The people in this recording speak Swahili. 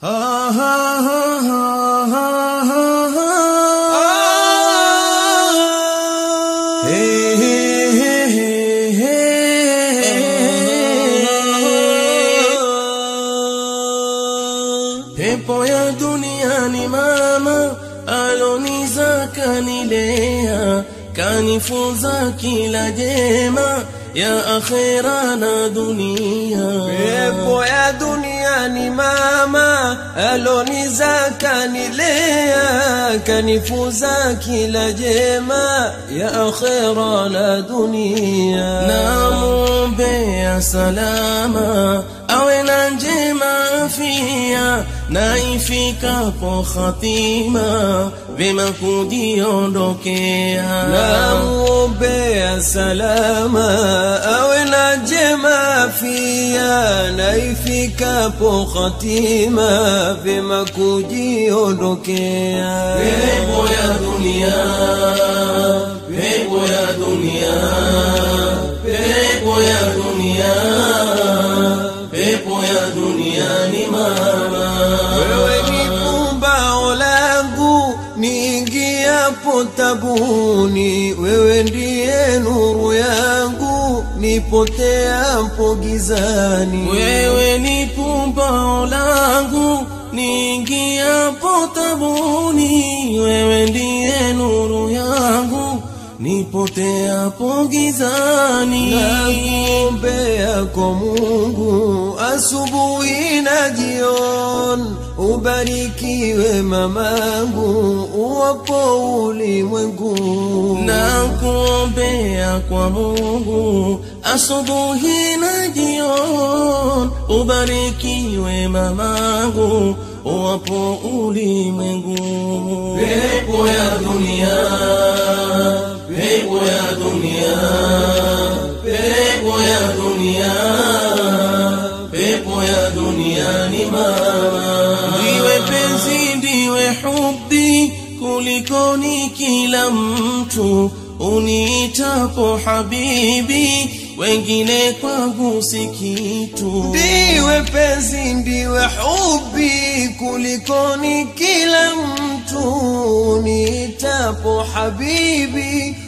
Pepo ya dunia ni mama aloniza kanilea, kanifunza kila jema ya akhera na dunia. Pepo ya dunia ni mama aloniza kanilea, kanifunza kila jema ya akhera na dunia. Namuombea salama awe na njema afia, na ifikapo khatima vema kujiondokea. Namuombea salama awe na njema afia, na ifikapo khatima vema kujiondokea. Pepo ya dunia, pepo ya dunia, pepo ya dunia, pepo ya dunia ni mama. Wewe ni pumbao langu niingiapo tabuni, wewe ndiye nuru yangu nipoteapo gizani. Wewe ni pumbao langu niingiapo tabuni, wewe ndiye nuru yangu nipoteapo gizani. Nakuombea kwa Mungu asubuhi na jioni, ubarikiwe mamangu uwapo ulimwengu. Nakuombea kwa Mungu asubuhi na jioni, ubarikiwe mamangu uwapo ulimwengu. Pepo ya dunia, pepo ya dunia, pepo ya dunia, pepo ya dunia ni mama. Ndiwe penzi, ndiwe hubi kulikoni kila mtu, uniitapo habibi wengine kwangu si kitu. Ndiwe penzi, ndiwe hubi kulikoni kila mtu, uniitapo habibi